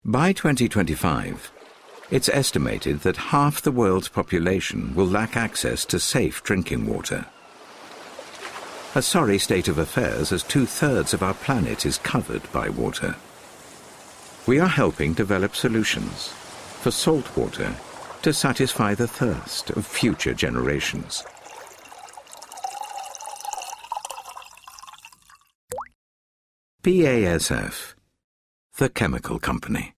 By 2025, it's estimated that half the world's population will lack access to safe drinking water. A sorry state of affairs, as 2/3 of our planet is covered by water. We are helping develop solutions for salt water to satisfy the thirst of future generations. BASF, the chemical company.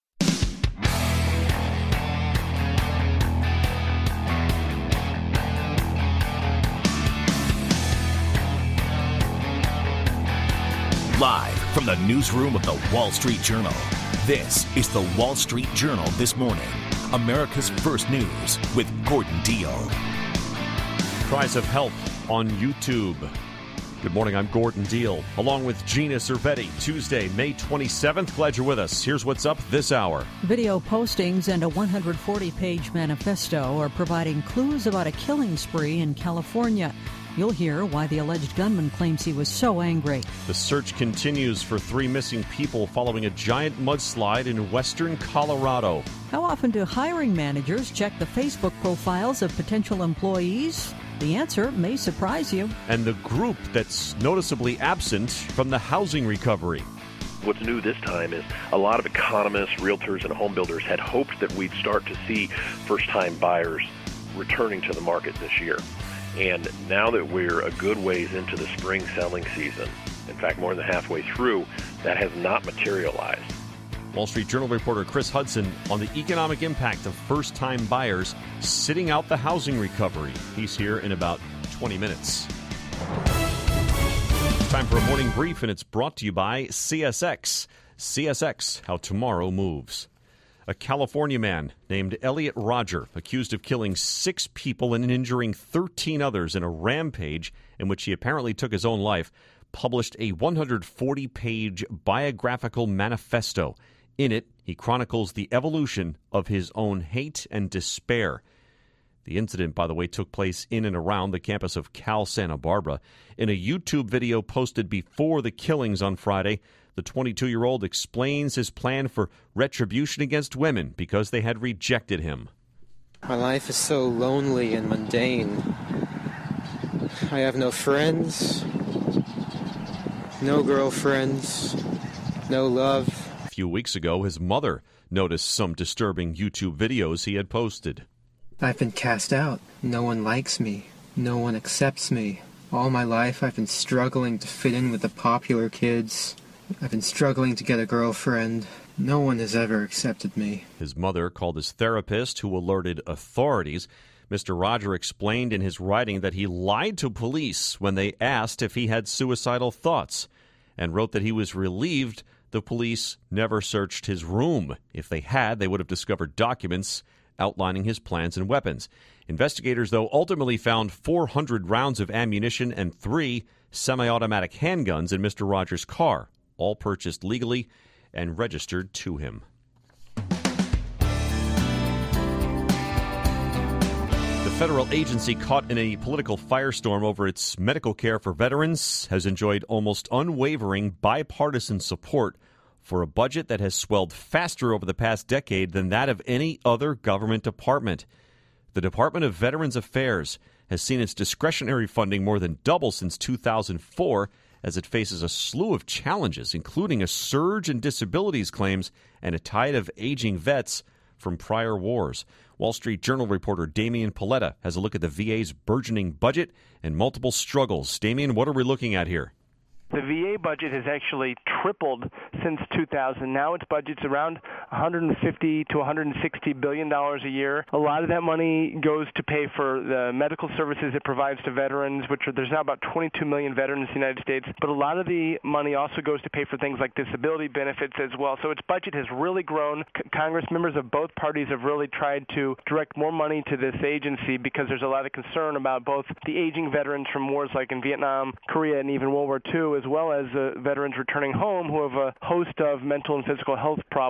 Live from the newsroom of the Wall Street Journal, this is the Wall Street Journal This Morning, America's first news with Gordon Deal. Cries of help on YouTube. Good morning, I'm Gordon Deal, along with Gina Cervetti. Tuesday, May 27th. Glad you're with us. Here's what's up this hour. Video postings and a 140-page manifesto are providing clues about a killing spree in California. You'll hear why the alleged gunman claims he was so angry. The search continues for 3 missing people following a giant mudslide in western Colorado. How often do hiring managers check the Facebook profiles of potential employees? The answer may surprise you. And the group that's noticeably absent from the housing recovery. What's new this time is a lot of economists, realtors, and home builders had hoped that we'd start to see first-time buyers returning to the market this year. And now that we're a good ways into the spring selling season, in fact, more than halfway through, that has not materialized. Wall Street Journal reporter Chris Hudson on the economic impact of first-time buyers sitting out the housing recovery. He's here in about 20 minutes. Time for a morning brief, and it's brought to you by CSX. CSX, how tomorrow moves. A California man named Elliot Rodger, accused of killing 6 people and injuring 13 others in a rampage in which he apparently took his own life, published a 140-page biographical manifesto. In it, he chronicles the evolution of his own hate and despair. The incident, by the way, took place in and around the campus of Cal Santa Barbara. In a YouTube video posted before the killings on Friday, the 22-year-old explains his plan for retribution against women because they had rejected him. My life is so lonely and mundane. I have no friends, no girlfriends, no love. A few weeks ago, his mother noticed some disturbing YouTube videos he had posted. I've been cast out. No one likes me. No one accepts me. All my life I've been struggling to fit in with the popular kids. I've been struggling to get a girlfriend. No one has ever accepted me. His mother called his therapist, who alerted authorities. Mr. Rodger explained in his writing that he lied to police when they asked if he had suicidal thoughts, and wrote that he was relieved the police never searched his room. If they had, they would have discovered documents outlining his plans and weapons. Investigators, though, ultimately found 400 rounds of ammunition and 3 semi-automatic handguns in Mr. Rodger's car, all purchased legally and registered to him. The federal agency caught in a political firestorm over its medical care for veterans has enjoyed almost unwavering bipartisan support for a budget that has swelled faster over the past decade than that of any other government department. The Department of Veterans Affairs has seen its discretionary funding more than double since 2004 as it faces a slew of challenges, including a surge in disabilities claims and a tide of aging vets from prior wars. Wall Street Journal reporter Damian Paletta has a look at the VA's burgeoning budget and multiple struggles. Damian, what are we looking at here? The VA budget has actually tripled since 2000. Now its budget's around $150 to $160 billion a year. A lot of that money goes to pay for the medical services it provides to veterans, there's now about 22 million veterans in the United States. But a lot of the money also goes to pay for things like disability benefits as well. So its budget has really grown. Congress members of both parties have really tried to direct more money to this agency because there's a lot of concern about both the aging veterans from wars like in Vietnam, Korea, and even World War II, as well as veterans returning home who have a host of mental and physical health problems that are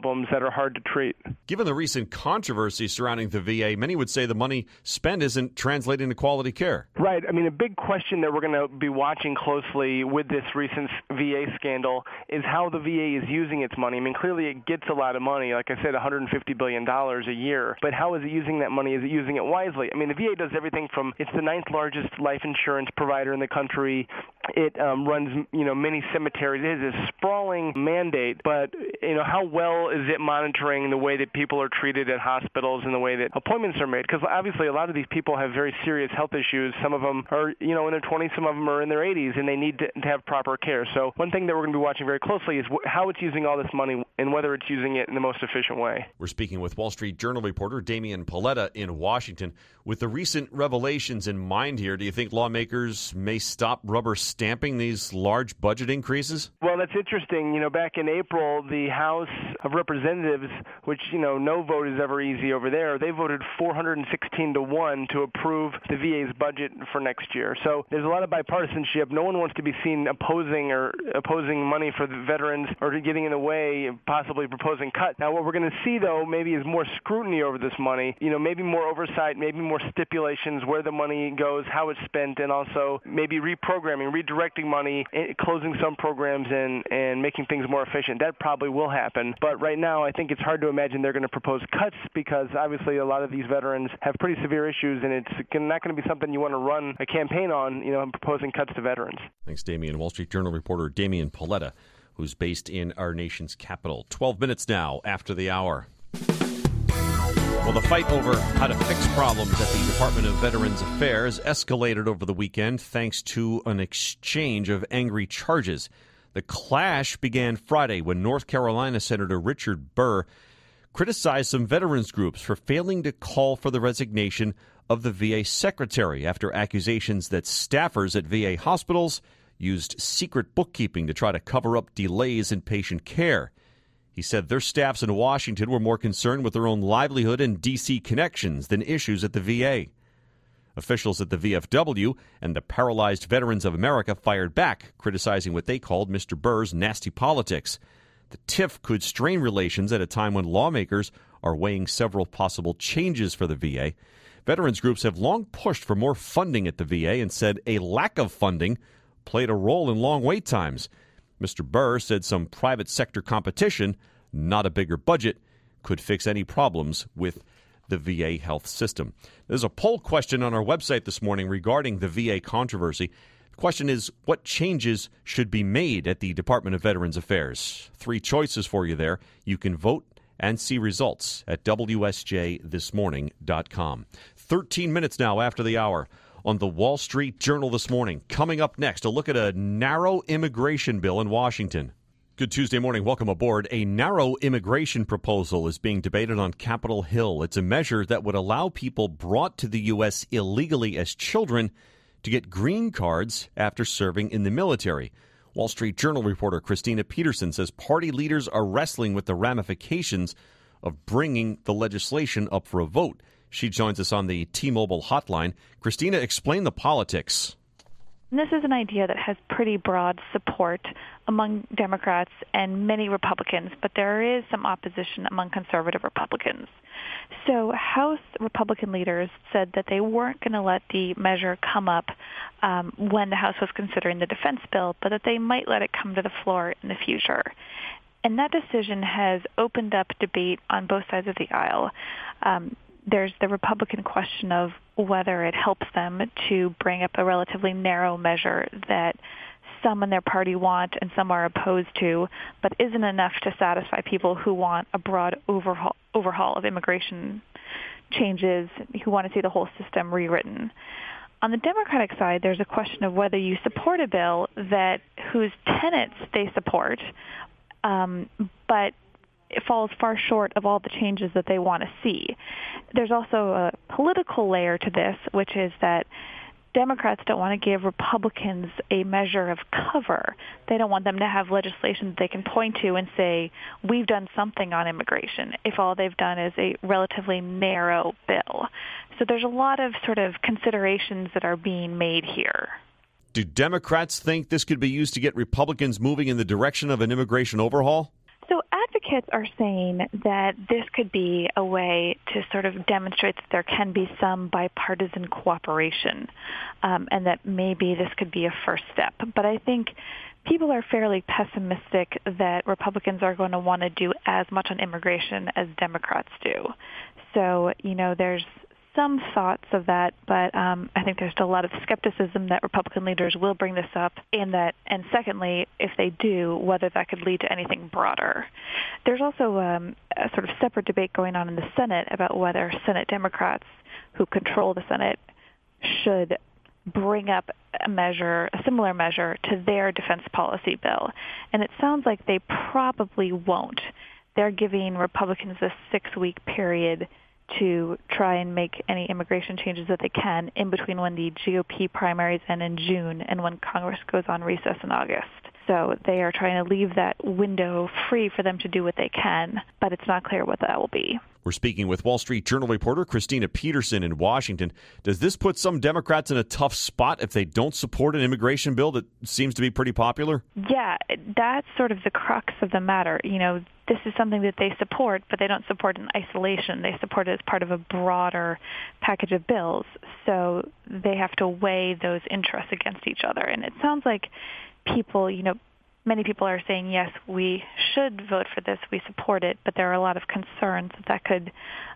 are hard to treat. Given the recent controversy surrounding the VA, many would say the money spent isn't translating to quality care. Right. I mean, a big question that we're going to be watching closely with this recent VA scandal is how the VA is using its money. I mean, clearly it gets a lot of money, like I said, $150 billion a year. But how is it using that money? Is it using it wisely? I mean, the VA does everything from, it's the 9th largest life insurance provider in the country. It runs, many cemeteries. It is a sprawling mandate, but, how well is it monitoring the way that people are treated at hospitals and the way that appointments are made? Because obviously a lot of these people have very serious health issues. Some of them are, in their 20s, some of them are in their 80s, and they need to have proper care. So one thing that we're going to be watching very closely is how it's using all this money and whether it's using it in the most efficient way. We're speaking with Wall Street Journal reporter Damian Paletta in Washington. With the recent revelations in mind here, do you think lawmakers may stop rubber stamping these large budget increases? Well, that's interesting. Back in April, the House of Representatives, which, no vote is ever easy over there, they voted 416-1 to approve the VA's budget for next year. So there's a lot of bipartisanship. No one wants to be seen opposing money for the veterans or getting in the way, possibly proposing cuts. Now, what we're going to see, though, maybe is more scrutiny over this money, maybe more oversight, maybe more stipulations where the money goes, how it's spent, and also maybe reprogramming, redirecting money, closing some programs and making things more efficient. That probably will happen. But right now, I think it's hard to imagine they're going to propose cuts because obviously a lot of these veterans have pretty severe issues, and it's not going to be something you want to run a campaign on, proposing cuts to veterans. Thanks, Damian. Wall Street Journal reporter Damian Paletta, who's based in our nation's capital. 12 minutes now after the hour. Well, the fight over how to fix problems at the Department of Veterans Affairs escalated over the weekend thanks to an exchange of angry charges. The clash began Friday when North Carolina Senator Richard Burr criticized some veterans groups for failing to call for the resignation of the VA secretary after accusations that staffers at VA hospitals used secret bookkeeping to try to cover up delays in patient care. He said their staffs in Washington were more concerned with their own livelihood and D.C. connections than issues at the VA. Officials at the VFW and the Paralyzed Veterans of America fired back, criticizing what they called Mr. Burr's nasty politics. The tiff could strain relations at a time when lawmakers are weighing several possible changes for the VA. Veterans groups have long pushed for more funding at the VA and said a lack of funding played a role in long wait times. Mr. Burr said some private sector competition, not a bigger budget, could fix any problems with the VA health system. There's a poll question on our website this morning regarding the VA controversy. The question is, what changes should be made at the Department of Veterans Affairs? 3 choices for you there. You can vote and see results at WSJThisMorning.com. 13 minutes now after the hour on the Wall Street Journal this morning. Coming up next, a look at a narrow immigration bill in Washington. Good Tuesday morning. Welcome aboard. A narrow immigration proposal is being debated on Capitol Hill. It's a measure that would allow people brought to the U.S. illegally as children to get green cards after serving in the military. Wall Street Journal reporter Christina Peterson says party leaders are wrestling with the ramifications of bringing the legislation up for a vote. She joins us on the T-Mobile hotline. Christina, explain the politics. This is an idea that has pretty broad support among Democrats and many Republicans, but there is some opposition among conservative Republicans. So House Republican leaders said that they weren't going to let the measure come up when the House was considering the defense bill, but that they might let it come to the floor in the future. And that decision has opened up debate on both sides of the aisle. There's the Republican question of whether it helps them to bring up a relatively narrow measure that some in their party want and some are opposed to, but isn't enough to satisfy people who want a broad overhaul of immigration changes, who want to see the whole system rewritten. On the Democratic side, there's a question of whether you support a bill whose tenets they support, but it falls far short of all the changes that they want to see. There's also a political layer to this, which is that Democrats don't want to give Republicans a measure of cover. They don't want them to have legislation that they can point to and say, we've done something on immigration, if all they've done is a relatively narrow bill. So there's a lot of sort of considerations that are being made here. Do Democrats think this could be used to get Republicans moving in the direction of an immigration overhaul? So advocates advocates are saying that this could be a way to sort of demonstrate that there can be some bipartisan cooperation, and that maybe this could be a first step. But I think people are fairly pessimistic that Republicans are going to want to do as much on immigration as Democrats do. So, there's some thoughts of that, but I think there's still a lot of skepticism that Republican leaders will bring this up, and secondly, if they do, whether that could lead to anything broader. There's also a sort of separate debate going on in the Senate about whether Senate Democrats who control the Senate should bring up a similar measure to their defense policy bill. And it sounds like they probably won't. They're giving Republicans a 6-week period to try and make any immigration changes that they can in between when the GOP primaries end in June and when Congress goes on recess in August. So they are trying to leave that window free for them to do what they can, but it's not clear what that will be. We're speaking with Wall Street Journal reporter Christina Peterson in Washington. Does this put some Democrats in a tough spot if they don't support an immigration bill that seems to be pretty popular? Yeah, that's sort of the crux of the matter. This is something that they support, but they don't support in isolation. They support it as part of a broader package of bills. So they have to weigh those interests against each other. And it sounds like people, many people are saying, yes, we should vote for this, we support it, but there are a lot of concerns that could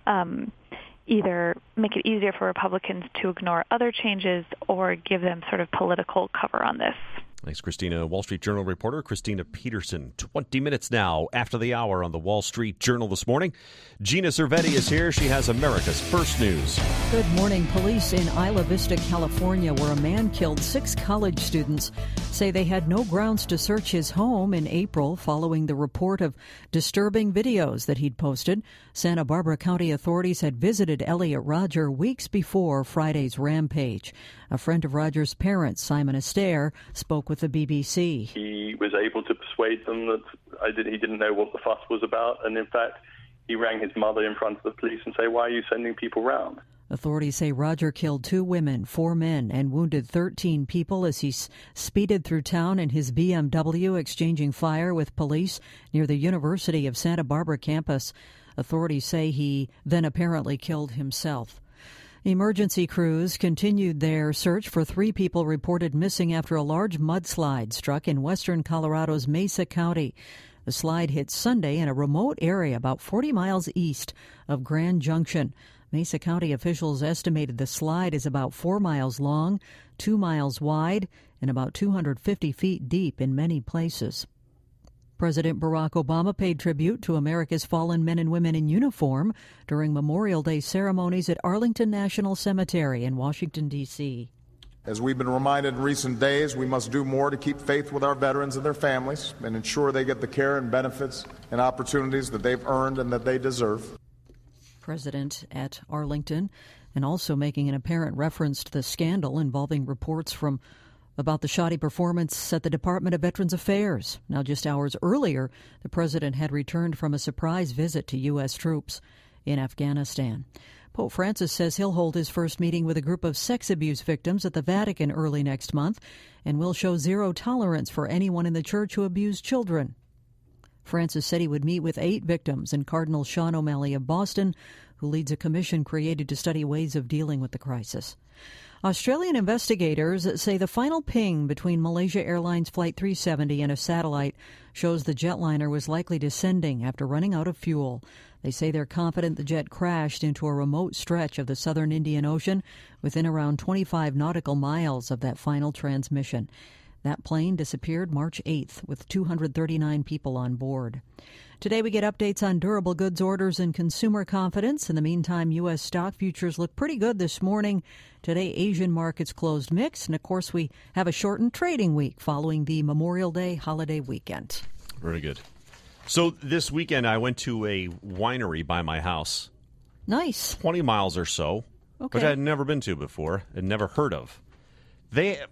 either make it easier for Republicans to ignore other changes or give them sort of political cover on this. Thanks, Christina. Wall Street Journal reporter Christina Peterson. 20 minutes now after the hour on the Wall Street Journal this morning. Gina Cervetti is here. She has America's First News. Good morning. Police in Isla Vista, California, where a man killed 6 college students, say they had no grounds to search his home in April following the report of disturbing videos that he'd posted. Santa Barbara County authorities had visited Elliot Rodger weeks before Friday's rampage. A friend of Rodger's parents, Simon Astaire, spoke with the BBC. He was able to persuade them that he didn't know what the fuss was about, and in fact, he rang his mother in front of the police and said, "Why are you sending people round?" Authorities say Rodger killed 2 women, 4 men, and wounded 13 people as he speeded through town in his BMW, exchanging fire with police near the University of Santa Barbara campus. Authorities say he then apparently killed himself. Emergency crews continued their search for 3 people reported missing after a large mudslide struck in western Colorado's Mesa County. The slide hit Sunday in a remote area about 40 miles east of Grand Junction. Mesa County officials estimated the slide is about 4 miles long, 2 miles wide, and about 250 feet deep in many places. President Barack Obama paid tribute to America's fallen men and women in uniform during Memorial Day ceremonies at Arlington National Cemetery in Washington, D.C. As we've been reminded in recent days, we must do more to keep faith with our veterans and their families and ensure they get the care and benefits and opportunities that they've earned and that they deserve. President at Arlington, and also making an apparent reference to the scandal involving reports about the shoddy performance at the Department of Veterans Affairs. Now, just hours earlier, the president had returned from a surprise visit to U.S. troops in Afghanistan. Pope Francis says he'll hold his first meeting with a group of sex abuse victims at the Vatican early next month and will show zero tolerance for anyone in the church who abused children. Francis said he would meet with 8 victims and Cardinal Sean O'Malley of Boston, who leads a commission created to study ways of dealing with the crisis. Australian investigators say the final ping between Malaysia Airlines Flight 370 and a satellite shows the jetliner was likely descending after running out of fuel. They say they're confident the jet crashed into a remote stretch of the southern Indian Ocean within around 25 nautical miles of that final transmission. That plane disappeared March 8th with 239 people on board. Today we get updates on durable goods orders and consumer confidence. In the meantime, U.S. stock futures look pretty good this morning. Today, Asian markets closed mixed. And, of course, we have a shortened trading week following the Memorial Day holiday weekend. Very good. So this weekend I went to a winery by my house. Nice. 20 miles or so, which I had never been to before and never heard of. They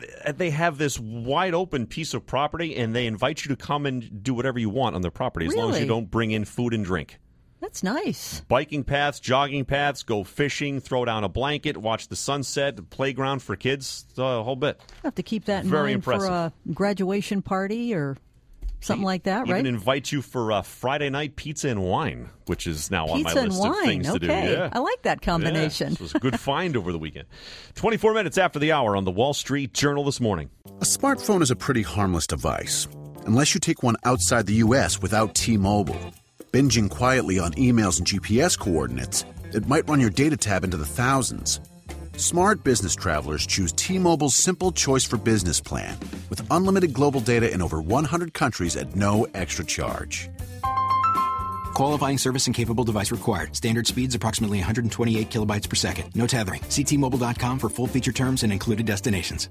have this wide open piece of property, and they invite you to come and do whatever you want on their property as long as you don't bring in food and drink. That's nice. Biking paths, jogging paths, go fishing, throw down a blanket, watch the sunset, playground for kids, the whole bit. I'll have to keep that in Very mind impressive. for a graduation party or something like that, right? Even invite you for Friday night pizza and wine, which is now on my Pizza list and of wine. things to do. Yeah. I like that combination. Yeah, this was a good find over the weekend. 24 minutes after the hour on the Wall Street Journal this morning. A smartphone is a pretty harmless device, unless you take one outside the U.S. without T-Mobile. Binging quietly on emails and GPS coordinates, it might run your data tab into the thousands. Smart business travelers choose T-Mobile's Simple Choice for Business plan with unlimited global data in over 100 countries at no extra charge. Qualifying service and capable device required. Standard speeds approximately 128 kilobytes per second. No tethering. See T-Mobile.com for full feature terms and included destinations.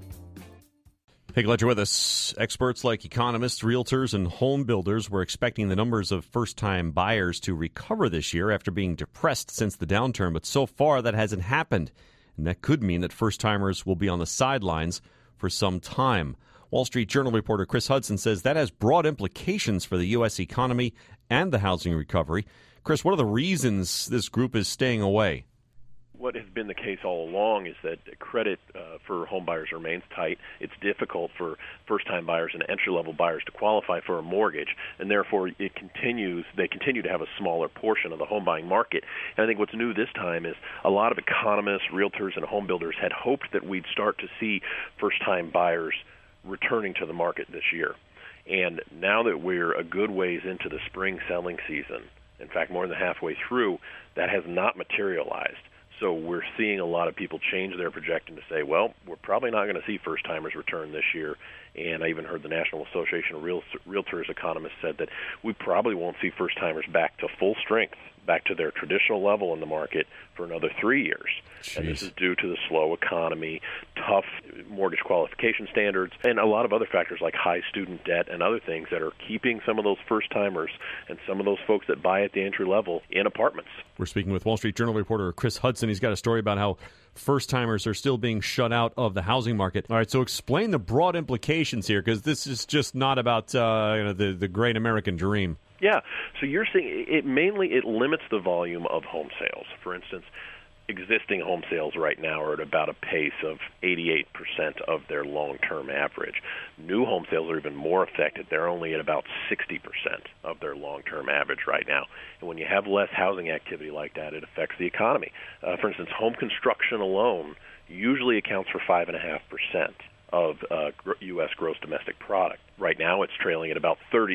Hey, glad you're with us. Experts like economists, realtors, and home builders were expecting the numbers of first-time buyers to recover this year after being depressed since the downturn, but so far that hasn't happened. And that could mean that first-timers will be on the sidelines for some time. Wall Street Journal reporter Chris Hudson says that has broad implications for the U.S. economy and the housing recovery. Chris, what are the reasons this group is staying away? What has been the case all along is that credit for home buyers remains tight. It's difficult for first-time buyers and entry-level buyers to qualify for a mortgage, and therefore they continue to have a smaller portion of the home buying market. And I think what's new this time is a lot of economists, realtors, and home builders had hoped that we'd start to see first-time buyers returning to the market this year. And now that we're a good ways into the spring selling season, in fact more than halfway through, that has not materialized. So we're seeing a lot of people change their projection to say, well, we're probably not going to see first-timers return this year. And I even heard the National Association of Realtors economists said that we probably won't see first-timers back to full strength, back to their traditional level in the market for another 3 years. Jeez. And this is due to the slow economy, tough mortgage qualification standards, and a lot of other factors like high student debt and other things that are keeping some of those first-timers and some of those folks that buy at the entry level in apartments. We're speaking with Wall Street Journal reporter Chris Hudson. He's got a story about how first-timers are still being shut out of the housing market. All right, so explain the broad implications here, because this is just not about the great American dream. Yeah, so you're seeing it limits the volume of home sales. For instance, existing home sales right now are at about a pace of 88% of their long-term average. New home sales are even more affected. They're only at about 60% of their long-term average right now. And when you have less housing activity like that, it affects the economy. For instance, home construction alone usually accounts for 5.5% of U.S. gross domestic product. Right now it's trailing at about 33%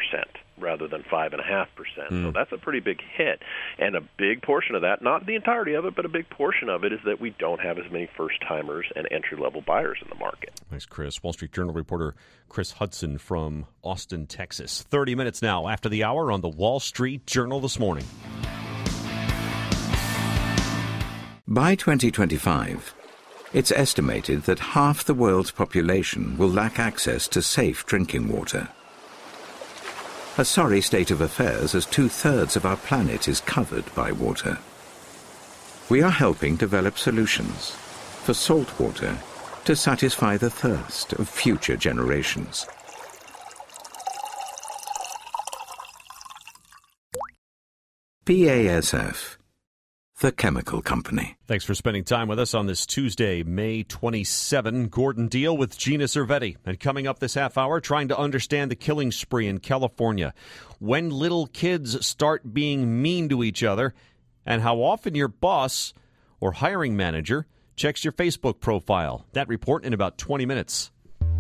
rather than 5.5%. So that's a pretty big hit. And a big portion of that, not the entirety of it, but a big portion of it is that we don't have as many first-timers and entry-level buyers in the market. Thanks, Chris. Wall Street Journal reporter Chris Hudson from Austin, Texas. 30 minutes now after the hour on the Wall Street Journal this morning. By 2025, it's estimated that half the world's population will lack access to safe drinking water. A sorry state of affairs, as 2/3 of our planet is covered by water. We are helping develop solutions for salt water to satisfy the thirst of future generations. BASF, the chemical company. Thanks for spending time with us on this Tuesday, May 27. Gordon Deal with Gina Cervetti. And coming up this half hour, trying to understand the killing spree in California, when little kids start being mean to each other, and how often your boss or hiring manager checks your Facebook profile. That report in about 20 minutes.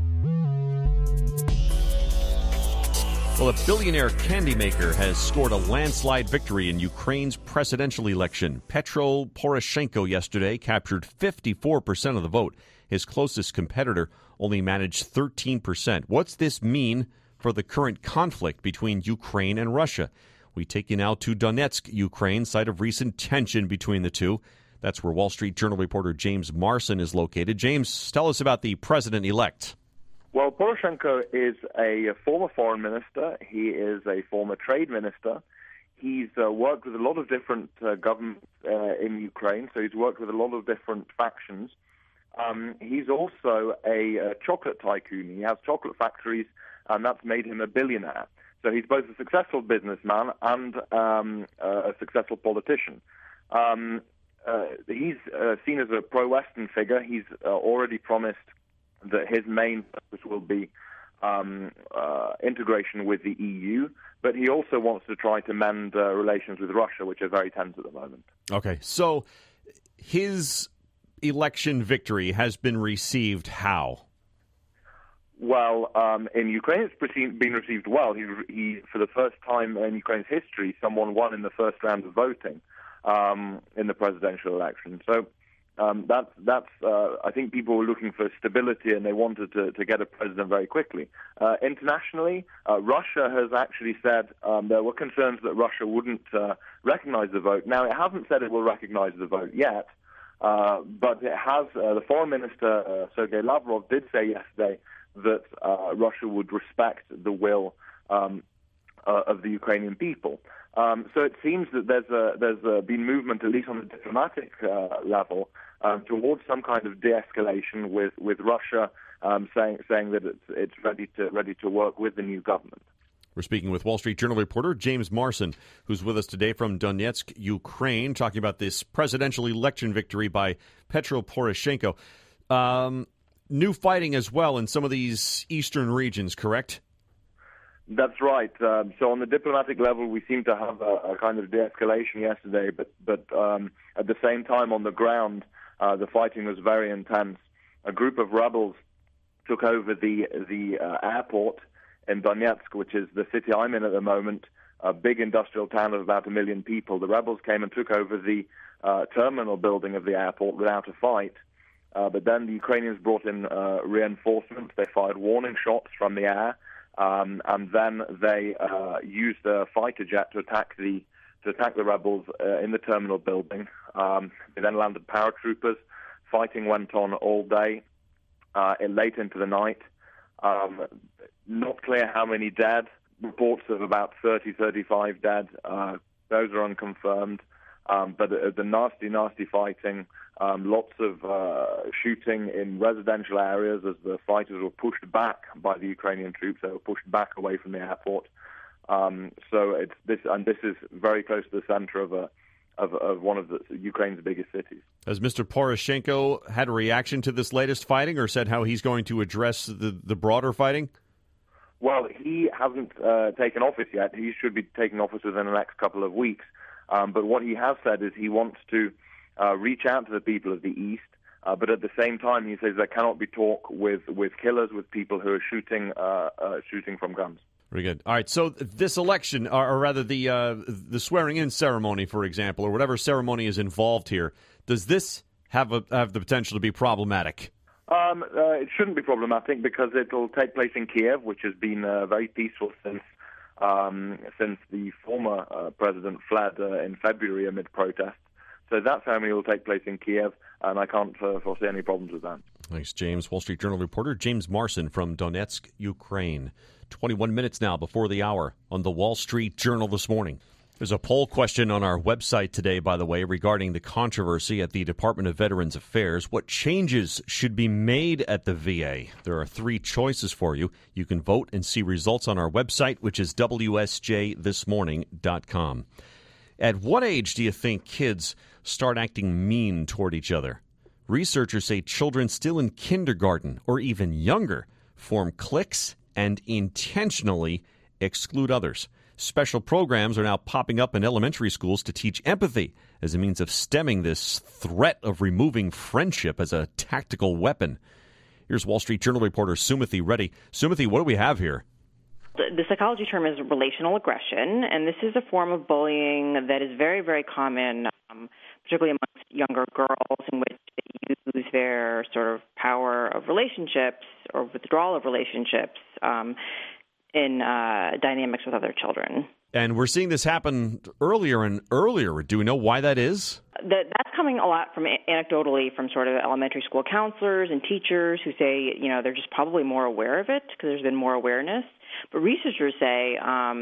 Well, a billionaire candy maker has scored a landslide victory in Ukraine's presidential election. Petro Poroshenko yesterday captured 54% of the vote. His closest competitor only managed 13%. What's this mean for the current conflict between Ukraine and Russia? We take you now to Donetsk, Ukraine, site of recent tension between the two. That's where Wall Street Journal reporter James Marson is located. James, tell us about the president-elect. Well, Poroshenko is a former foreign minister. He is a former trade minister. He's worked with a lot of different governments in Ukraine, so he's worked with a lot of different factions. He's also a chocolate tycoon. He has chocolate factories, and that's made him a billionaire. So he's both a successful businessman and a successful politician. He's seen as a pro-Western figure. He's already promised that his main focus will be integration with the EU, but he also wants to try to mend relations with Russia, which are very tense at the moment. Okay, so his election victory has been received how? Well, in Ukraine, it's been received well. He, for the first time in Ukraine's history, someone won in the first round of voting in the presidential election. So that's I think people were looking for stability, and they wanted to get a president very quickly. Internationally, Russia has actually said there were concerns that Russia wouldn't recognize the vote. Now, it hasn't said it will recognize the vote yet, but it has. The foreign minister, Sergei Lavrov, did say yesterday that Russia would respect the will of the Ukrainian people. So it seems that there's been movement, at least on the diplomatic level, towards some kind of de-escalation with Russia, saying that it's ready to work with the new government. We're speaking with Wall Street Journal reporter James Marson, who's with us today from Donetsk, Ukraine, talking about this presidential election victory by Petro Poroshenko. New fighting as well in some of these eastern regions, correct? That's right. So on the diplomatic level, we seem to have a kind of de-escalation yesterday, but at the same time on the ground, the fighting was very intense. A group of rebels took over the airport in Donetsk, which is the city I'm in at the moment, a big industrial town of about 1 million people. The rebels came and took over the terminal building of the airport without a fight. But then the Ukrainians brought in reinforcements. They fired warning shots from the air, and then they used a fighter jet to attack the rebels in the terminal building. They then landed paratroopers. Fighting went on all day, late into the night. Not clear how many dead. Reports of about 30, 35 dead. Those are unconfirmed. But the nasty fighting, lots of shooting in residential areas as the fighters were pushed back by the Ukrainian troops. They were pushed back away from the airport. So it's this, and this is very close to the center of one of Ukraine's biggest cities. Has Mr. Poroshenko had a reaction to this latest fighting, or said how he's going to address the broader fighting? Well, he hasn't taken office yet. He should be taking office within the next couple of weeks. But what he has said is he wants to reach out to the people of the East, but at the same time he says there cannot be talk with killers, with people who are shooting from guns. Very good. All right, so this election, or rather the swearing-in ceremony, for example, or whatever ceremony is involved here, does this have the potential to be problematic? It shouldn't be problematic because it will take place in Kiev, which has been very peaceful since the former president fled in February amid protests. So that ceremony will take place in Kiev, and I can't foresee any problems with that. Thanks, James. Wall Street Journal reporter James Marson from Donetsk, Ukraine. 21 minutes now before the hour on the Wall Street Journal this morning. There's a poll question on our website today, by the way, regarding the controversy at the Department of Veterans Affairs. What changes should be made at the VA? There are 3 choices for you. You can vote and see results on our website, which is WSJThisMorning.com. At what age do you think kids start acting mean toward each other? Researchers say children still in kindergarten or even younger form cliques and intentionally exclude others. Special programs are now popping up in elementary schools to teach empathy as a means of stemming this threat of removing friendship as a tactical weapon. Here's Wall Street Journal reporter Sumithi Reddy. Sumithi, what do we have here? The psychology term is relational aggression, and this is a form of bullying that is very, very common, particularly amongst younger girls, in which they use their sort of power of relationships or withdrawal of relationships in dynamics with other children. And we're seeing this happen earlier and earlier. Do we know why that is? That's coming a lot from anecdotally from sort of elementary school counselors and teachers who say, they're just probably more aware of it because there's been more awareness. But researchers say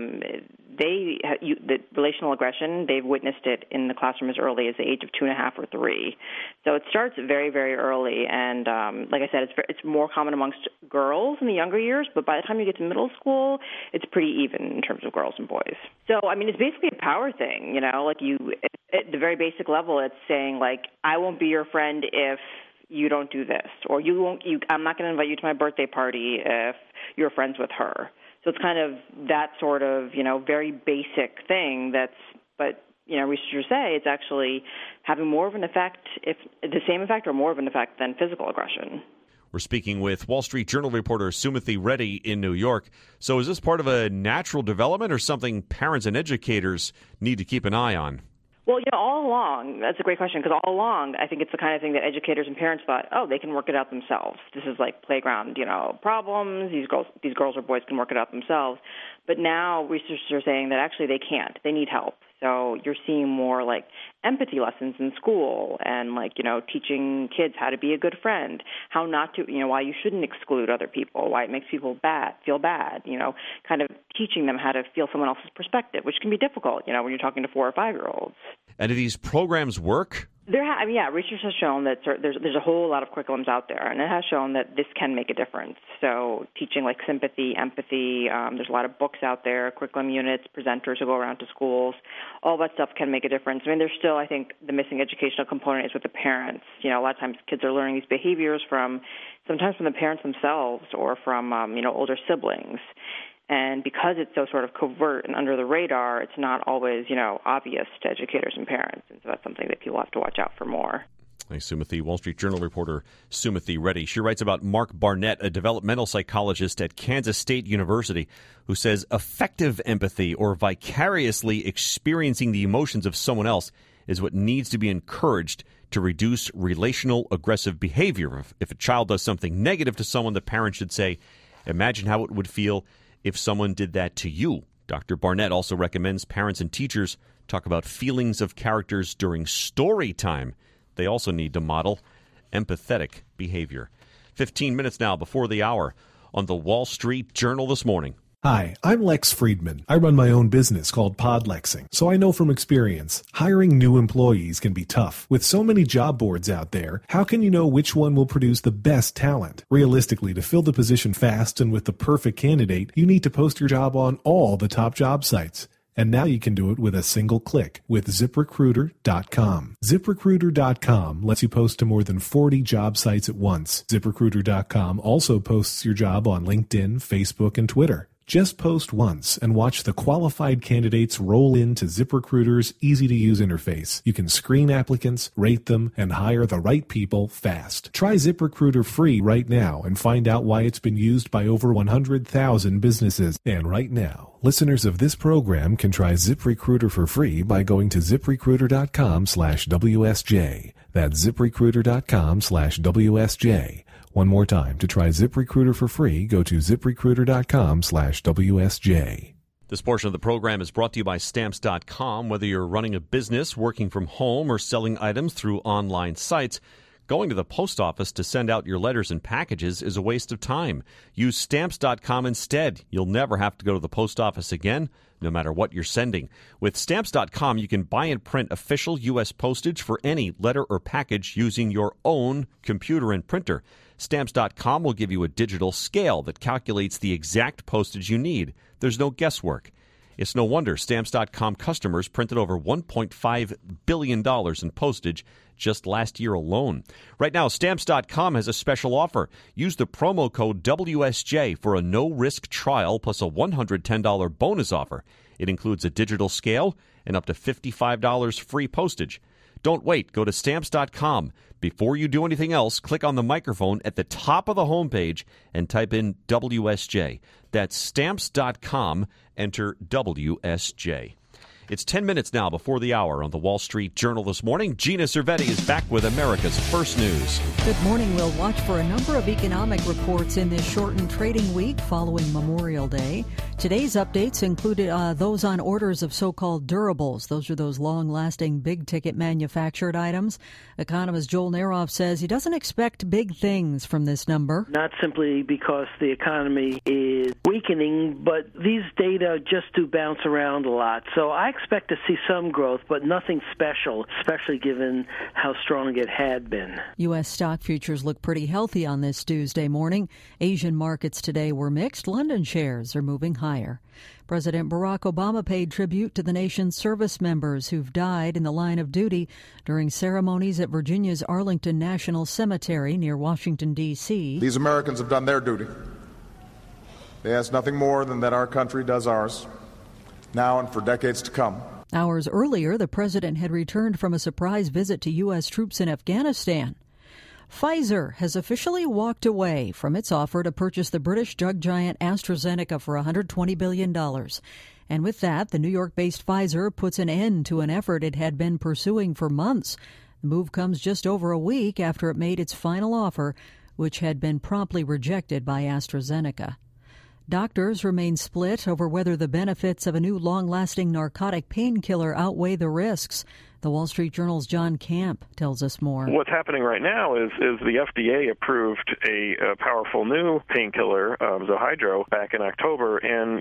the relational aggression, they've witnessed it in the classroom as early as the age of 2.5 or 3. So it starts very, very early. And like I said, it's more common amongst girls in the younger years. But by the time you get to middle school, it's pretty even in terms of girls and boys. So, it's basically a power thing, at the very basic level, it's saying, I won't be your friend if you don't do this, or I'm not going to invite you to my birthday party if you're friends with her. So it's kind of that sort of, very basic thing but researchers say it's actually having more of an effect, if the same effect or more of an effect than physical aggression. We're speaking with Wall Street Journal reporter Sumithy Reddy in New York. So is this part of a natural development or something parents and educators need to keep an eye on? Well, all along, that's a great question, because all along, I think it's the kind of thing that educators and parents thought, they can work it out themselves. This is like playground, problems. These girls or boys can work it out themselves. But now researchers are saying that actually they can't. They need help. So you're seeing more like empathy lessons in school and teaching kids how to be a good friend, how not to, why you shouldn't exclude other people, why it makes people feel bad, kind of teaching them how to feel someone else's perspective, which can be difficult, when you're talking to 4 or 5-year-olds. And do these programs work? Research has shown that there's a whole lot of curriculums out there, and it has shown that this can make a difference. So teaching like sympathy, empathy, there's a lot of books out there, curriculum units, presenters who go around to schools. All that stuff can make a difference. I mean, there's still, I think, the missing educational component is with the parents. A lot of times kids are learning these behaviors sometimes from the parents themselves or from, older siblings. And because it's so sort of covert and under the radar, it's not always, obvious to educators and parents. And so that's something that people have to watch out for more. Thanks, Sumithy. Wall Street Journal reporter Sumithy Reddy. She writes about Mark Barnett, a developmental psychologist at Kansas State University, who says effective empathy or vicariously experiencing the emotions of someone else is what needs to be encouraged to reduce relational aggressive behavior. If a child does something negative to someone, the parent should say, imagine how it would feel if someone did that to you. Dr. Barnett also recommends parents and teachers talk about feelings of characters during story time. They also need to model empathetic behavior. 15 minutes now before the hour on the Wall Street Journal this morning. Hi, I'm Lex Friedman. I run my own business called Podlexing, so I know from experience, hiring new employees can be tough. With so many job boards out there, how can you know which one will produce the best talent? Realistically, to fill the position fast and with the perfect candidate, you need to post your job on all the top job sites. And now you can do it with a single click with ZipRecruiter.com. ZipRecruiter.com lets you post to more than 40 job sites at once. ZipRecruiter.com also posts your job on LinkedIn, Facebook, and Twitter. Just post once and watch the qualified candidates roll into ZipRecruiter's easy-to-use interface. You can screen applicants, rate them, and hire the right people fast. Try ZipRecruiter free right now and find out why it's been used by over 100,000 businesses. And right now, listeners of this program can try ZipRecruiter for free by going to ZipRecruiter.com/WSJ. That's ZipRecruiter.com/WSJ. One more time, to try ZipRecruiter for free, go to ZipRecruiter.com/WSJ. This portion of the program is brought to you by Stamps.com. Whether you're running a business, working from home, or selling items through online sites, going to the post office to send out your letters and packages is a waste of time. Use Stamps.com instead. You'll never have to go to the post office again, no matter what you're sending. With Stamps.com, you can buy and print official U.S. postage for any letter or package using your own computer and printer. Stamps.com will give you a digital scale that calculates the exact postage you need. There's no guesswork. It's no wonder Stamps.com customers printed over $1.5 billion in postage just last year alone. Right now, Stamps.com has a special offer. Use the promo code WSJ for a no-risk trial plus a $110 bonus offer. It includes a digital scale and up to $55 free postage. Don't wait. Go to Stamps.com. Before you do anything else, click on the microphone at the top of the homepage and type in WSJ. That's Stamps.com. Enter WSJ. It's 10 minutes now before the hour on the Wall Street Journal this morning. Gina Cervetti is back with America's First News. Good morning. We'll watch for a number of economic reports in this shortened trading week following Memorial Day. Today's updates included those on orders of so-called durables. Those are those long-lasting, big-ticket manufactured items. Economist Joel Naroff says he doesn't expect big things from this number. Not simply because the economy is weakening, but these data just do bounce around a lot. So I expect to see some growth, but nothing special, especially given how strong it had been. U.S. stock futures look pretty healthy on this Tuesday morning. Asian markets today were mixed. London shares are moving higher. President Barack Obama paid tribute to the nation's service members who've died in the line of duty during ceremonies at Virginia's Arlington National Cemetery near Washington, D.C. These Americans have done their duty. They ask nothing more than that our country does ours, now and for decades to come. Hours earlier, the president had returned from a surprise visit to U.S. troops in Afghanistan. Pfizer has officially walked away from its offer to purchase the British drug giant AstraZeneca for $120 billion. And with that, the New York-based Pfizer puts an end to an effort it had been pursuing for months. The move comes just over a week after it made its final offer, which had been promptly rejected by AstraZeneca. Doctors remain split over whether the benefits of a new long-lasting narcotic painkiller outweigh the risks. The Wall Street Journal's John Camp tells us more. What's happening right now is the FDA approved a powerful new painkiller, Zohydro, back in October, and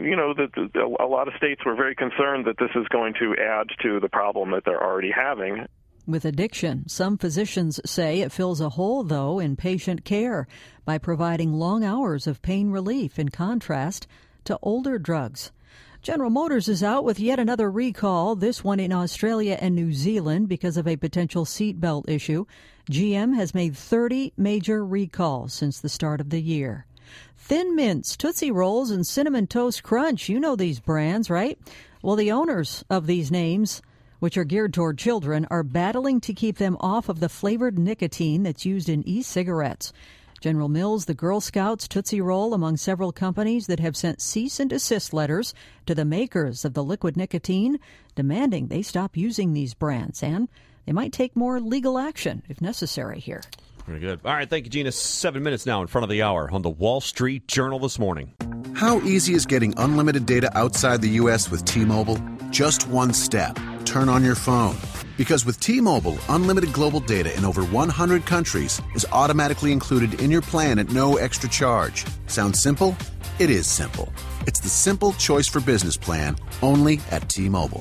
a lot of states were very concerned that this is going to add to the problem that they're already having. With addiction, some physicians say it fills a hole, though, in patient care by providing long hours of pain relief in contrast to older drugs. General Motors is out with yet another recall, this one in Australia and New Zealand because of a potential seatbelt issue. GM has made 30 major recalls since the start of the year. Thin Mints, Tootsie Rolls, and Cinnamon Toast Crunch. You know these brands, right? Well, the owners of these names, which are geared toward children, are battling to keep them off of the flavored nicotine that's used in e-cigarettes. General Mills, the Girl Scouts, Tootsie Roll, among several companies that have sent cease and desist letters to the makers of the liquid nicotine, demanding they stop using these brands, and they might take more legal action if necessary here. Very good. All right, thank you, Gina. 7 minutes now in front of the hour on the Wall Street Journal this morning. How easy is getting unlimited data outside the U.S. with T-Mobile? Just one step. Turn on your phone. Because with T-Mobile, unlimited global data in over 100 countries is automatically included in your plan at no extra charge. Sounds simple? It is simple. It's the simple choice for business plan, only at T-Mobile.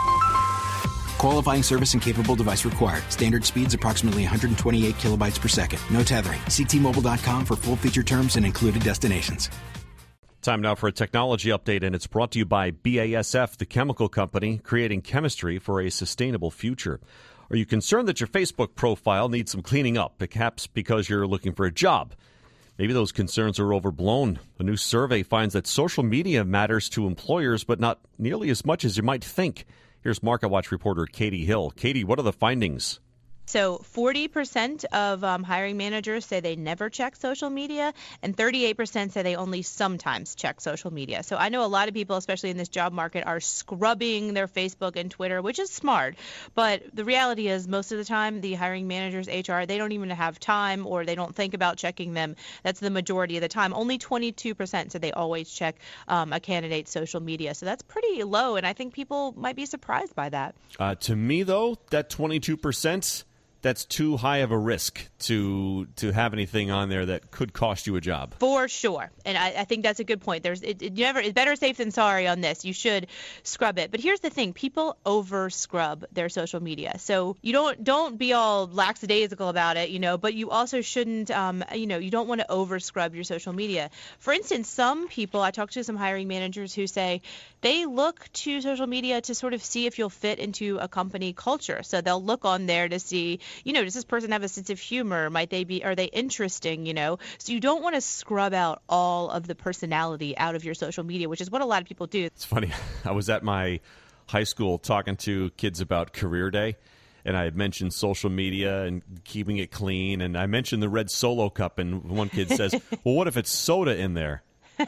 Qualifying service and capable device required. Standard speeds approximately 128 kilobytes per second. No tethering. See T-Mobile.com for full feature terms and included destinations. Time now for a technology update, and it's brought to you by BASF, the chemical company, creating chemistry for a sustainable future. Are you concerned that your Facebook profile needs some cleaning up, perhaps because you're looking for a job? Maybe those concerns are overblown. A new survey finds that social media matters to employers, but not nearly as much as you might think. Here's MarketWatch reporter Katie Hill. Katie, what are the findings? So 40% of hiring managers say they never check social media, and 38% say they only sometimes check social media. So I know a lot of people, especially in this job market, are scrubbing their Facebook and Twitter, which is smart. But the reality is most of the time, the hiring managers, HR, they don't even have time or they don't think about checking them. That's the majority of the time. Only 22% said they always check a candidate's social media. So that's pretty low, and I think people might be surprised by that. To me, though, that 22%... that's too high of a risk to have anything on there that could cost you a job. For sure. And I think that's a good point. It's better safe than sorry on this. You should scrub it. But here's the thing. People over scrub their social media. So you don't be all lackadaisical about it, but you also shouldn't, you don't want to over scrub your social media. For instance, some people, I talked to some hiring managers who say they look to social media to sort of see if you'll fit into a company culture. So they'll look on there to see, does this person have a sense of humor? Are they interesting, So you don't want to scrub out all of the personality out of your social media, which is what a lot of people do. It's funny. I was at my high school talking to kids about career day, and I had mentioned social media and keeping it clean, and I mentioned the red Solo cup, and one kid says, well, what if it's soda in there?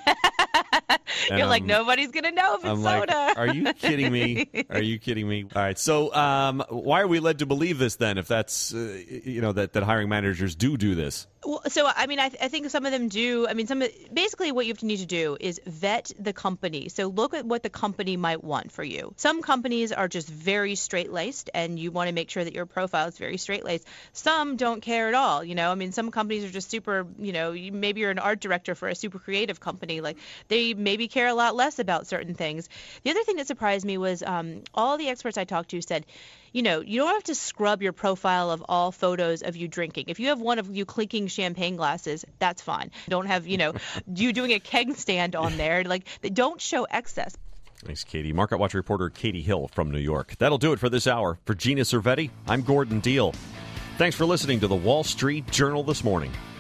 You're like, nobody's going to know if it's soda. Like, are you kidding me? Are you kidding me? All right. So why are we led to believe this then, if that's, that hiring managers do this? Well, so, I mean, I think some of them do. I mean, basically what you need to do is vet the company. So look at what the company might want for you. Some companies are just very straight-laced, and you want to make sure that your profile is very straight-laced. Some don't care at all, you know. I mean, some companies are just super, you know, maybe you're an art director for a super creative company. Like, they maybe care a lot less about certain things. The other thing that surprised me was all the experts I talked to said, you know, you don't have to scrub your profile of all photos of you drinking. If you have one of you clinking champagne glasses, that's fine. Don't have, you know, you doing a keg stand on there. Like, don't show excess. Thanks, Katie. Market Watch reporter Katie Hill from New York. That'll do it for this hour. For Gina Cervetti, I'm Gordon Deal. Thanks for listening to the Wall Street Journal this morning.